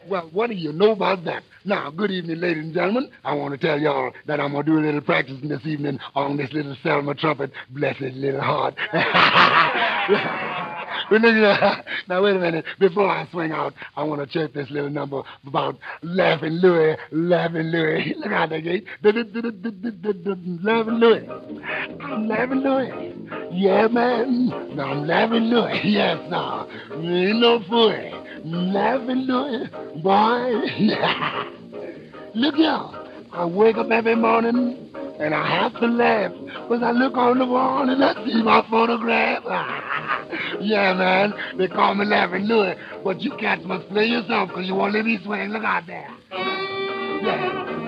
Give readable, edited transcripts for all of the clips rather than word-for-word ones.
Well, what do you know about that? Now, good evening, ladies and gentlemen. I want to tell y'all that I'm going to do a little practicing this evening on this little Selma trumpet. Bless his little heart. But look now, wait a minute. Before I swing out, I want to check this little number about Laughing Louie, Laughing Louie. Look out there, Gate. Laughing Louie. I'm Laughing Louie. Yeah, man. Now I'm Laughing Louie. Yes, now. Ain't no fool. Laughing Louie. Boy. Look here. I wake up every morning and I have to laugh because I look on the wall and I see my photograph. Yeah, man. They call me Laughing Louie, but you cats must play yourself because you won't let me swing. Look out there. Yeah.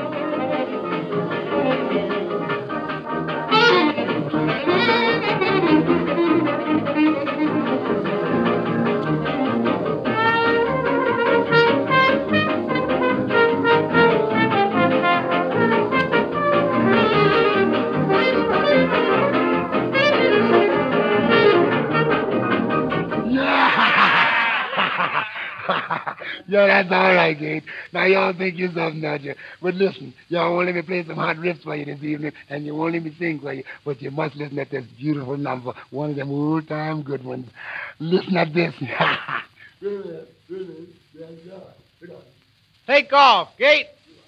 Yeah. Yeah, that's all right, Gate. Now, y'all think you're something, don't you? But listen, y'all won't let me play some hot riffs for you this evening, and you won't let me sing for you, but you must listen at this beautiful number, one of them old-time good ones. Listen at this. Really, really, yeah, yeah. Take off, Gate.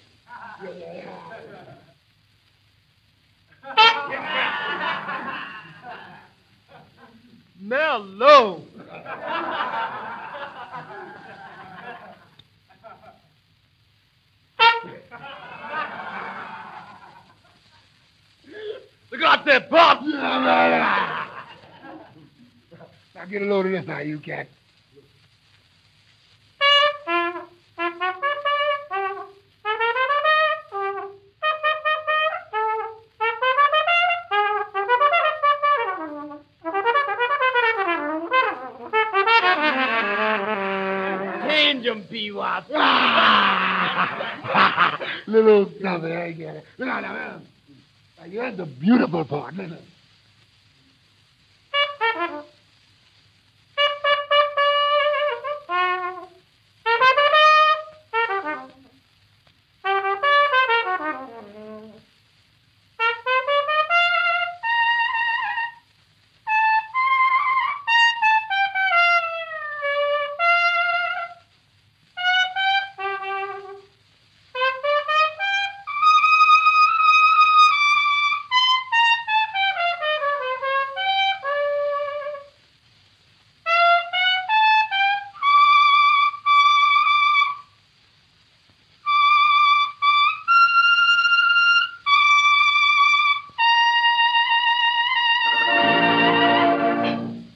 Mellow. Look out there, Bob. Now, get a load of this now, you cat. Change 'em, P-Wop. Little something, I get it. Look out now, man. Now, here's the beautiful part. Listen.